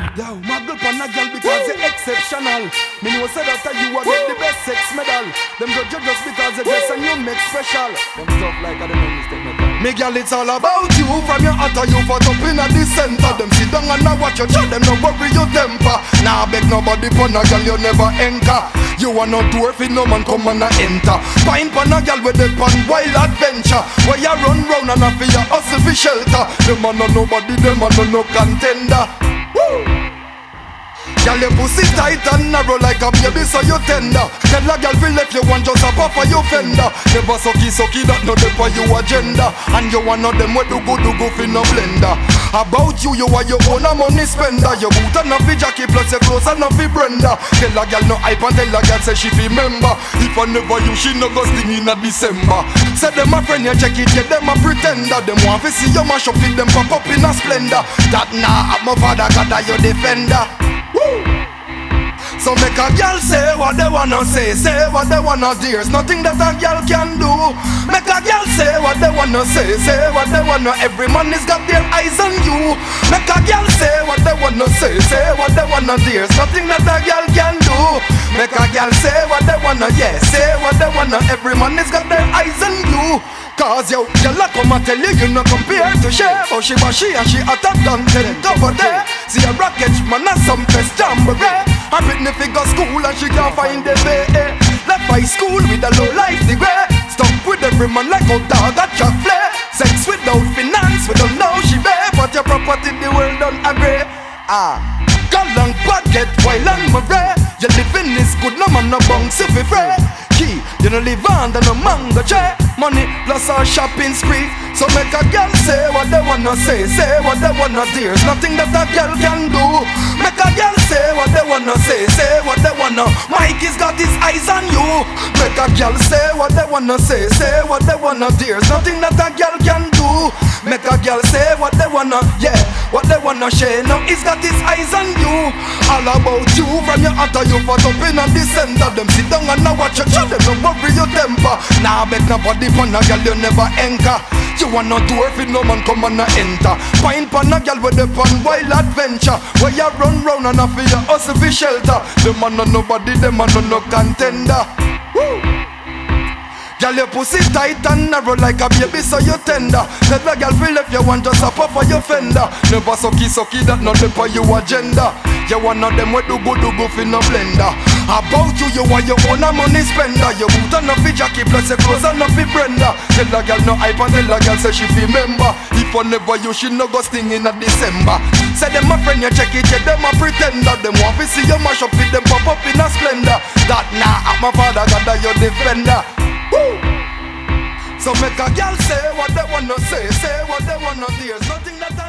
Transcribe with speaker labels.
Speaker 1: Yo, muggle pan a girl because you're exceptional. Me know say that you will get the best sex medal. Them judge you just because you dress and you make special. Them stuff like I don't know. Me girl, it's all about you. From your hotter you fought up in the center. Them sit down and I watch you chat. Them no worry your temper. Nah, beg nobody pan a girl you never anchor. You are not dwarf if no man come and a enter. Find pan a girl with the pan wild adventure. Where you run round and a for your hustle for shelter. Them a no nobody, them a no contender. Woo! Girl, your pussy tight and narrow like a baby, so you tender. Tell a girl feel left you want just a pop for your fender. Never sucky that no dey for you agenda. And you one of them where do go fi no blender. About you are your own a money spender. Your boot and a fi Jackie plus your clothes and a fi Brenda. Tell a girl no hype and tell a girl say she fi member. If I never you she no go sting in a December. Say them a friend you check it, yeah them a pretender. Them want fi see you mash up with them pop up in a splendor. That nah my father God a your defender. Woo! So make a girl say what they wanna say what they wanna do. There's nothing that a girl can do. Make a girl say what they wanna say what they wanna. Every man has got their eyes on you. Make a girl say what they wanna say what they wanna do. There's nothing that a girl can do. Make a girl say what they wanna, yeah, say what they wanna. Every man has got their eyes on you. Cause yo, girl come and tell you no compare to share. Oh she was she and she hotter than 10 over there. See a rocket man and some best jamboree. Her Britney figure school and she can't find the way. Left by school with a low life degree. Stuck with every man like a dog at your flare. Sex without finance, we don't know she pay. But your property the world don't agree. Girl long bad get wild and marray. Your living is good, no man no bounce if you free. Key, you no live under no mango tree. Money plus our shopping spree. So make a girl say what they wanna say what they wanna do. There's nothing that a girl can do. Make a girl say what they wanna say what they wanna. Mikey's got his eyes on you. Make a girl say what they wanna say what they wanna do. There's nothing that a girl can do. Make a girl say what they wanna, yeah, what they wanna share. Now he's got his eyes on you. All about you, from your hotter you fought up in the center. Them sit down and now watch you chat. Them don't worry your temper. Nah, beg nobody pan a girl you never anchor. You wanna do if no man come and enter. Find pan a girl with the pan wild adventure. Where you run round and for your hustle for shelter. Them man no nobody, them man no contender. Woo! Girl, your pussy tight and narrow like a baby, so you tender. Tell a girl feel if you want just a pop for your fender. Never sucky that not for you agenda. You one of them where do go fi no blender. About you are your own a money spender. You boot and a fi Jackie plus your clothes and a fi Brenda. Tell a girl no hype and tell a girl say she fi member. If I never you she no go sting in a December. Say them a friend you check it, yeah them a pretender. Them want fi see you mash up with them pop up in a splendor. That nah my father God a your defender. Woo! So make a girl say what they wanna say what they wanna do. There's nothing that